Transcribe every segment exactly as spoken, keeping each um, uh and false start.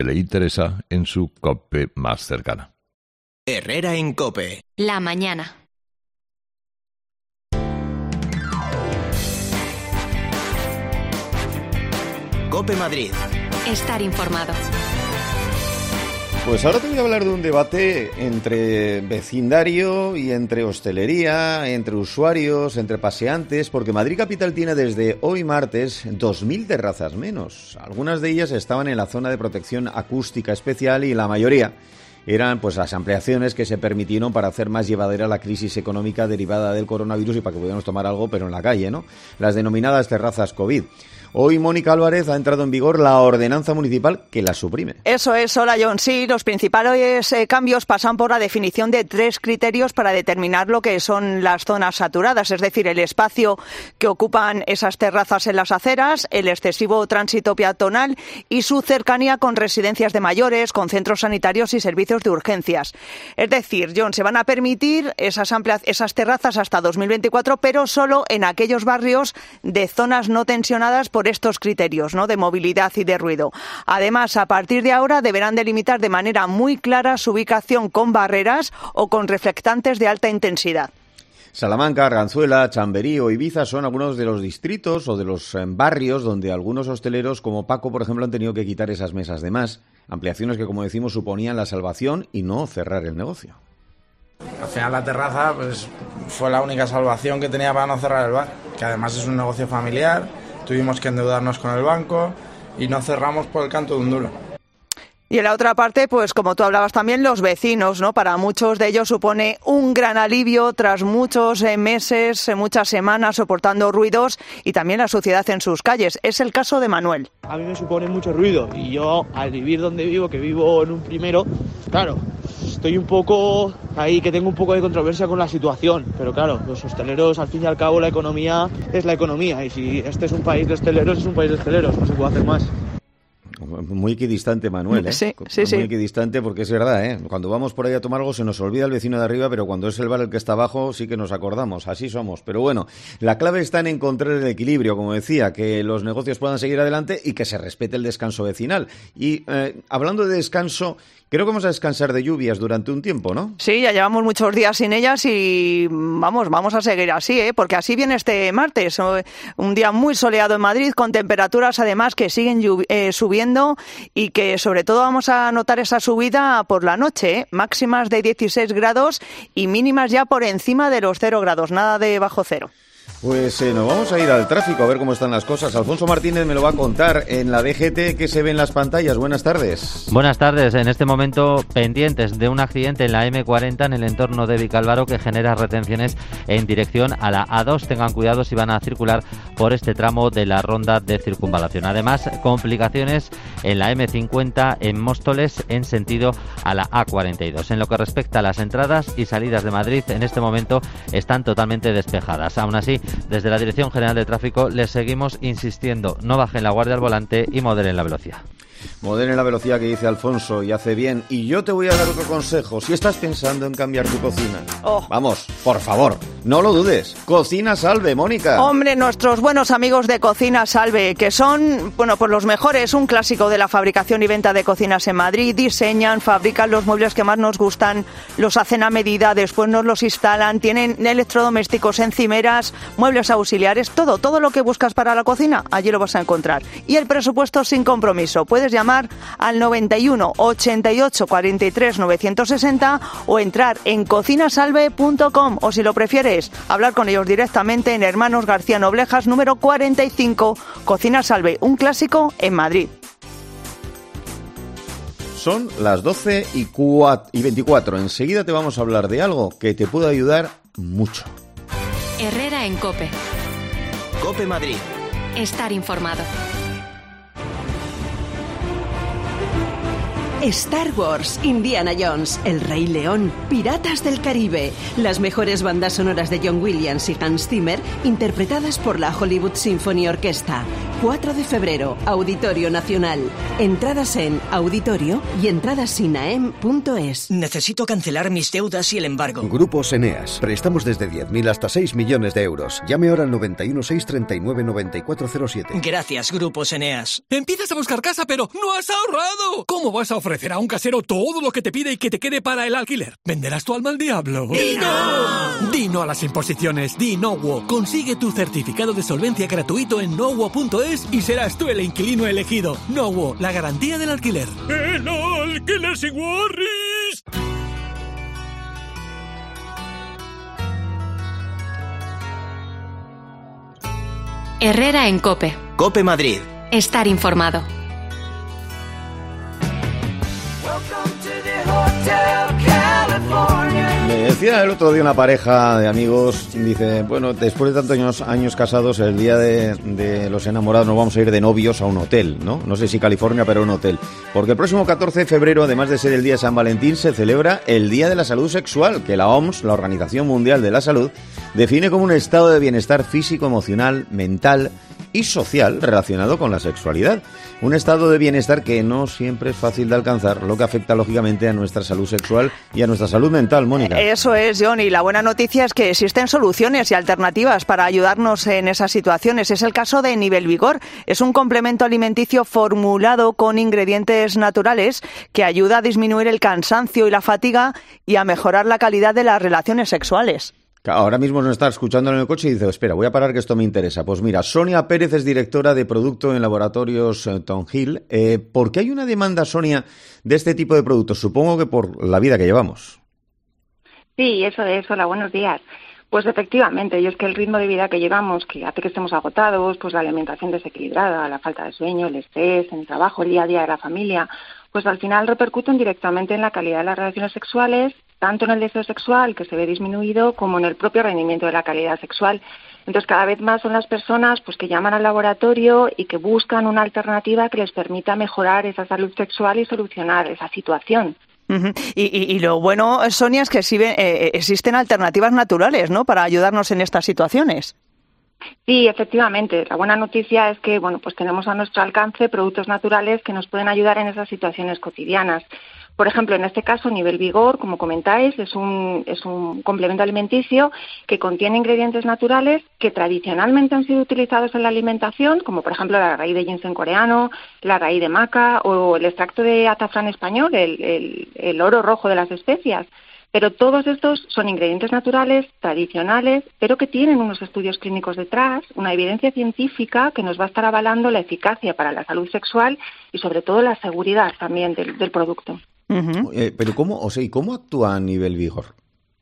que le interesa en su COPE más cercana. Herrera en COPE. La mañana. COPE Madrid. Estar informado. Pues ahora te voy a hablar de un debate entre vecindario y entre hostelería, entre usuarios, entre paseantes, porque Madrid Capital tiene desde hoy martes dos mil terrazas menos. Algunas de ellas estaban en la zona de protección acústica especial y la mayoría eran pues las ampliaciones que se permitieron para hacer más llevadera la crisis económica derivada del coronavirus y para que pudiéramos tomar algo, pero en la calle, ¿no? Las denominadas terrazas COVID. Hoy Mónica Álvarez ha entrado en vigor la ordenanza municipal que la suprime. Eso es, hola John. Sí, los principales eh, cambios pasan por la definición de tres criterios para determinar lo que son las zonas saturadas, es decir, el espacio que ocupan esas terrazas en las aceras, el excesivo tránsito peatonal y su cercanía con residencias de mayores, con centros sanitarios y servicios de urgencias. Es decir, John, se van a permitir esas amplias, esas terrazas hasta dos mil veinticuatro, pero solo en aquellos barrios de zonas no tensionadas por estos criterios, ¿no?, de movilidad y de ruido. Además, a partir de ahora deberán delimitar de manera muy clara su ubicación con barreras o con reflectantes de alta intensidad. Salamanca, Arganzuela, Chamberí o Ibiza son algunos de los distritos o de los eh, barrios donde algunos hosteleros, como Paco, por ejemplo, han tenido que quitar esas mesas de más. Ampliaciones que, como decimos, suponían la salvación y no cerrar el negocio. Al final la terraza pues fue la única salvación que tenía para no cerrar el bar, que además es un negocio familiar. Tuvimos que endeudarnos con el banco y no cerramos por el canto de un duro. Y en la otra parte, pues como tú hablabas también, los vecinos, ¿no? Para muchos de ellos supone un gran alivio tras muchos eh, meses, eh, muchas semanas soportando ruidos y también la suciedad en sus calles. Es el caso de Manuel. A mí me supone mucho ruido y yo, al vivir donde vivo, que vivo en un primero, claro, estoy un poco ahí, que tengo un poco de controversia con la situación, pero claro, los hosteleros, al fin y al cabo, la economía es la economía y si este es un país de hosteleros, es un país de hosteleros, no se puede hacer más. Muy equidistante, Manuel, ¿eh? Sí, sí, Muy sí. equidistante porque es verdad, ¿eh? Cuando vamos por ahí a tomar algo se nos olvida el vecino de arriba, pero cuando es el bar el que está abajo sí que nos acordamos, así somos. Pero bueno, la clave está en encontrar el equilibrio, como decía, que los negocios puedan seguir adelante y que se respete el descanso vecinal. Y eh, hablando de descanso, creo que vamos a descansar de lluvias durante un tiempo, ¿no? Sí, ya llevamos muchos días sin ellas y vamos, vamos a seguir así, ¿eh? Porque así viene este martes, un día muy soleado en Madrid, con temperaturas además que siguen lluvi- eh, subiendo y que sobre todo vamos a notar esa subida por la noche, ¿eh? Máximas de dieciséis grados y mínimas ya por encima de los cero grados, nada de bajo cero. Pues eh, nos vamos a ir al tráfico a ver cómo están las cosas. Alfonso Martínez me lo va a contar en la D G T que se ve en las pantallas. Buenas tardes. Buenas tardes. En este momento pendientes de un accidente en la eme cuarenta en el entorno de Vicálvaro que genera retenciones en dirección a la a dos. Tengan cuidado si van a circular por este tramo de la ronda de circunvalación. Además, complicaciones en la eme cincuenta en Móstoles en sentido a la a cuarenta y dos. En lo que respecta a las entradas y salidas de Madrid, en este momento están totalmente despejadas. Aún así, desde la Dirección General de Tráfico les seguimos insistiendo, no bajen la guardia al volante y moderen la velocidad. Moderen la velocidad, que dice Alfonso, y hace bien. Y yo te voy a dar otro consejo. Si estás pensando en cambiar tu cocina, oh. vamos, por favor, no lo dudes. Cocina Salve, Mónica. Hombre, nuestros buenos amigos de Cocina Salve, que son, bueno, pues los mejores, un clásico de la fabricación y venta de cocinas en Madrid. Diseñan, fabrican los muebles que más nos gustan, los hacen a medida, después nos los instalan, tienen electrodomésticos, encimeras, muebles auxiliares, todo, todo lo que buscas para la cocina, allí lo vas a encontrar. Y el presupuesto sin compromiso. Puedes llamar al noventa y uno, ochenta y ocho, cuarenta y tres, novecientos sesenta o entrar en cocina salve punto com o, si lo prefieres, hablar con ellos directamente en Hermanos García Noblejas número cuarenta y cinco. Cocina Salve, un clásico en Madrid. Son las doce y veinticuatro. Enseguida te vamos a hablar de algo que te puede ayudar mucho. Herrera en COPE. COPE Madrid. Estar informado. Star Wars, Indiana Jones, El Rey León, Piratas del Caribe, las mejores bandas sonoras de John Williams y Hans Zimmer interpretadas por la Hollywood Symphony Orchestra. cuatro de febrero, Auditorio Nacional. Entradas en auditorio y entradassinaem punto es. Necesito cancelar mis deudas y el embargo. Grupos Eneas. Prestamos desde diez mil hasta seis millones de euros. Llame ahora al noventa y uno, seiscientos treinta y nueve, noventa y cuatro cero siete. Gracias, Grupos Eneas. Empiezas a buscar casa, pero no has ahorrado. ¿Cómo vas a ofrecer a un casero todo lo que te pide y que te quede para el alquiler? ¿Venderás tu alma al diablo? ¡Dino! Dino a las imposiciones. Dinowo. Consigue tu certificado de solvencia gratuito en nowo punto es y serás tú el inquilino elegido. Nowo, la garantía del alquiler. ¡El alquiler sin worries! Herrera en COPE. COPE Madrid. Estar informado. Me decía el otro día una pareja de amigos, dice, bueno, después de tantos años, años casados, el día de, de los enamorados nos vamos a ir de novios a un hotel, ¿no? No sé si California, pero un hotel. Porque el próximo catorce de febrero, además de ser el día de San Valentín, se celebra el Día de la Salud Sexual, que la O M S, la Organización Mundial de la Salud, define como un estado de bienestar físico, emocional, mental y social relacionado con la sexualidad. Un estado de bienestar que no siempre es fácil de alcanzar, lo que afecta lógicamente a nuestra salud sexual y a nuestra salud mental, Mónica. Eso es, John, y la buena noticia es que existen soluciones y alternativas para ayudarnos en esas situaciones. Es el caso de Nivel Vigor. Es un complemento alimenticio formulado con ingredientes naturales que ayuda a disminuir el cansancio y la fatiga y a mejorar la calidad de las relaciones sexuales. Ahora mismo nos está escuchando en el coche y dice, espera, voy a parar que esto me interesa. Pues mira, Sonia Pérez es directora de producto en Laboratorios Tonhill. Eh, ¿Por qué hay una demanda, Sonia, de este tipo de productos? Supongo que por la vida que llevamos. Sí, eso es. Hola, buenos días. Pues efectivamente, y es que el ritmo de vida que llevamos, que hace que estemos agotados, pues la alimentación desequilibrada, la falta de sueño, el estrés, el trabajo, el día a día de la familia, pues al final repercuten directamente en la calidad de las relaciones sexuales, tanto en el deseo sexual, que se ve disminuido, como en el propio rendimiento de la calidad sexual. Entonces, cada vez más son las personas pues que llaman al laboratorio y que buscan una alternativa que les permita mejorar esa salud sexual y solucionar esa situación. Uh-huh. Y, y, y lo bueno, Sonia, es que sí, eh, existen alternativas naturales, ¿no?, para ayudarnos en estas situaciones. Sí, efectivamente. La buena noticia es que, bueno, pues tenemos a nuestro alcance productos naturales que nos pueden ayudar en esas situaciones cotidianas. Por ejemplo, en este caso, Nivel Vigor, como comentáis, es un, es un complemento alimenticio que contiene ingredientes naturales que tradicionalmente han sido utilizados en la alimentación, como por ejemplo la raíz de ginseng coreano, la raíz de maca o el extracto de azafrán español, el, el, el oro rojo de las especias. Pero todos estos son ingredientes naturales, tradicionales, pero que tienen unos estudios clínicos detrás, una evidencia científica que nos va a estar avalando la eficacia para la salud sexual y sobre todo la seguridad también del, del producto. Uh-huh. Eh, pero ¿cómo, o sea, ¿y cómo actúa a Nivel Vigor?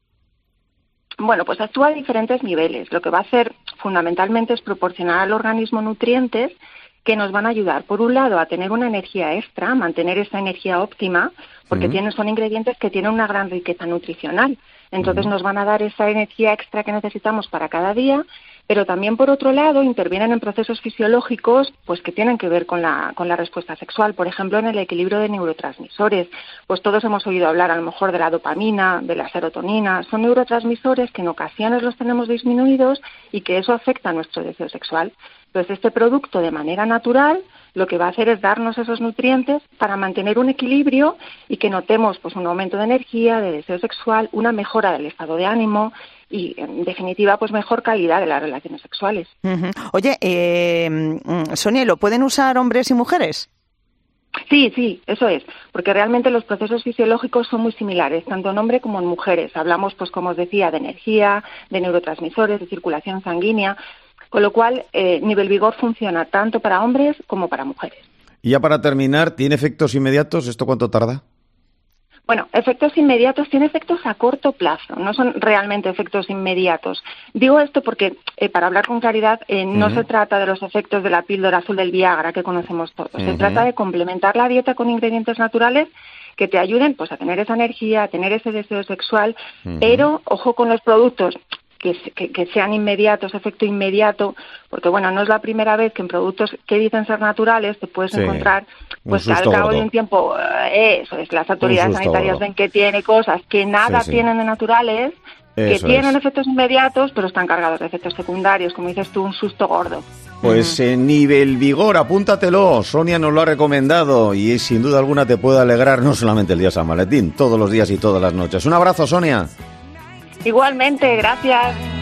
Bueno, pues actúa a diferentes niveles. Lo que va a hacer fundamentalmente es proporcionar al organismo nutrientes que nos van a ayudar, por un lado, a tener una energía extra, mantener esa energía óptima, porque uh-huh. tienen, son ingredientes que tienen una gran riqueza nutricional. Entonces uh-huh. nos van a dar esa energía extra que necesitamos para cada día, pero también, por otro lado, intervienen en procesos fisiológicos pues que tienen que ver con la, con la respuesta sexual. Por ejemplo, en el equilibrio de neurotransmisores. Pues todos hemos oído hablar a lo mejor de la dopamina, de la serotonina. Son neurotransmisores que en ocasiones los tenemos disminuidos y que eso afecta a nuestro deseo sexual. Entonces, este producto, de manera natural, lo que va a hacer es darnos esos nutrientes para mantener un equilibrio y que notemos pues un aumento de energía, de deseo sexual, una mejora del estado de ánimo y, en definitiva, pues mejor calidad de las relaciones sexuales. Uh-huh. Oye, eh, Sonia, ¿lo pueden usar hombres y mujeres? Sí, sí, eso es, porque realmente los procesos fisiológicos son muy similares, tanto en hombres como en mujeres. Hablamos, pues como os decía, de energía, de neurotransmisores, de circulación sanguínea, con lo cual eh, Nivel Vigor funciona tanto para hombres como para mujeres. Y ya para terminar, ¿tiene efectos inmediatos? ¿Esto cuánto tarda? Bueno, efectos inmediatos, tiene efectos a corto plazo, no son realmente efectos inmediatos. Digo esto porque, eh, para hablar con claridad, eh, no uh-huh. se trata de los efectos de la píldora azul del Viagra que conocemos todos. Uh-huh. Se trata de complementar la dieta con ingredientes naturales que te ayuden pues a tener esa energía, a tener ese deseo sexual, uh-huh. pero ojo con los productos que, que, que sean inmediatos, efecto inmediato, porque bueno, no es la primera vez que en productos que dicen ser naturales te puedes sí, encontrar, pues que al cabo gordo. de un tiempo, eh, eso es, las autoridades sanitarias gordo. ven que tiene cosas que nada sí, sí. tienen de naturales, eso que tienen es. efectos inmediatos, pero están cargados de efectos secundarios, como dices tú, un susto gordo. Pues eh, Nivel Vigor, apúntatelo. Sonia nos lo ha recomendado y sin duda alguna te puede alegrar no solamente el día San Valentín, todos los días y todas las noches. Un abrazo, Sonia. Igualmente, gracias.